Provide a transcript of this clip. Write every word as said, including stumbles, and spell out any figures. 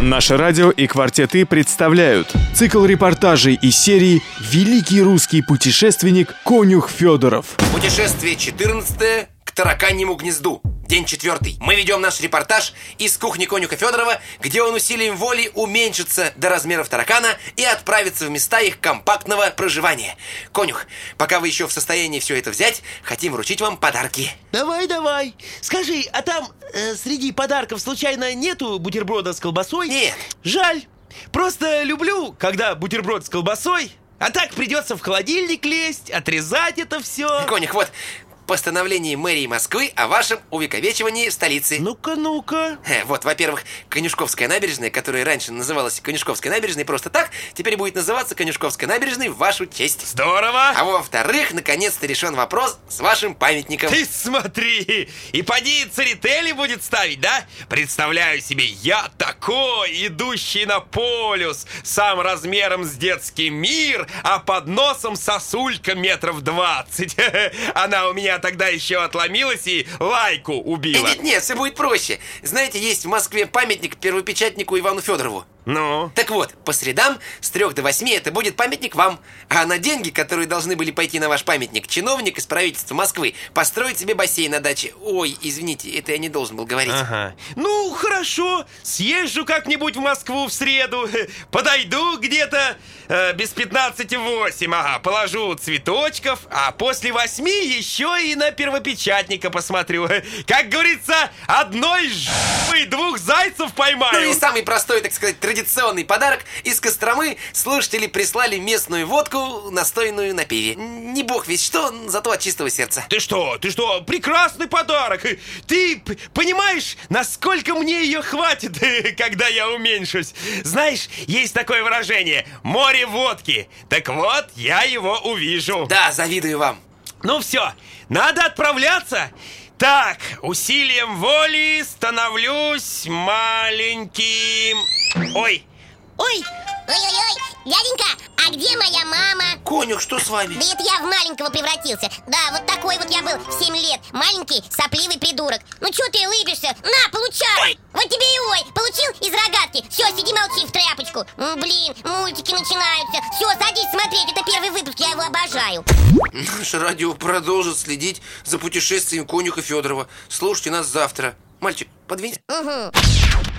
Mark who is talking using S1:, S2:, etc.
S1: Наше радио и «Квартеты» представляют цикл репортажей из серии «Великий русский путешественник Конюх Федоров».
S2: Путешествие четырнадцатое к тараканьему гнезду. День четвертый. Мы ведем наш репортаж из кухни Конюха Федорова, где он усилием воли уменьшится до размеров таракана и отправится в места их компактного проживания. Конюх, пока вы еще в состоянии все это взять, хотим вручить вам подарки.
S3: Давай, давай. Скажи, а там э, среди подарков случайно нету бутерброда с колбасой?
S2: Нет.
S3: Жаль. Просто люблю, когда бутерброд с колбасой. А так придется в холодильник лезть, отрезать это все.
S2: Конюх, вот постановление мэрии Москвы о вашем увековечивании в столице.
S3: Ну-ка, ну-ка.
S2: Вот, во-первых, Конюшковская набережная, которая раньше называлась Конюшковской набережной просто так, теперь будет называться Конюшковской набережной в вашу честь.
S3: Здорово.
S2: А во-вторых, наконец-то решен вопрос с вашим памятником.
S3: Ты смотри, и поди церетели будет ставить, да? Представляю себе, я такой, идущий на полюс, сам размером с детский мир, а под носом сосулька метров двадцать. Она у меня тогда еще отломилась и лайку убила.
S2: Нет, нет, все будет проще. Знаете, есть в Москве памятник первопечатнику Ивану Федорову.
S3: Ну?
S2: Так вот, по средам с трех до восьми это будет памятник вам. А на деньги, которые должны были пойти на ваш памятник, чиновник из правительства Москвы построит себе бассейн на даче. Ой, извините, это я не должен был говорить.
S3: Ага. Ну, хорошо, съезжу как-нибудь в Москву в среду. Подойду где-то э, без пятнадцати восемь. Ага, положу цветочков. А после восьми еще и на первопечатника посмотрю. Как говорится, одной жопой двух зайцев поймаю.
S2: Ну и самый простой, так сказать, традиционный подарок. Из Костромы слушатели прислали местную водку, настоянную на пиве. Не бог весь что, зато от чистого сердца.
S3: Ты что, ты что, прекрасный подарок. Ты п- понимаешь, насколько мне ее хватит, когда я уменьшусь? Знаешь, есть такое выражение: море водки. Так вот, я его увижу.
S2: Да, завидую вам.
S3: Ну все, надо отправляться. Так, усилием воли становлюсь маленьким. Ой.
S4: Ой, ой-ой-ой, дяденька, а где моя мама?
S2: Конюх, что с вами?
S4: Да это я в маленького превратился. Да, вот такой вот я был в семь лет. Маленький, сопливый придурок. Ну чё ты улыбишься? На, получай!
S2: Ой.
S4: Вот тебе и ой, получил из рогатки. Все, сиди молчи в тряпочку. М, Блин, мультики начинаются. Все, садись смотреть, это первый выпуск, я его обожаю.
S2: Наше радио продолжит следить за путешествием Конюха Федорова. Слушайте нас завтра. Мальчик, подвинь.
S4: Угу.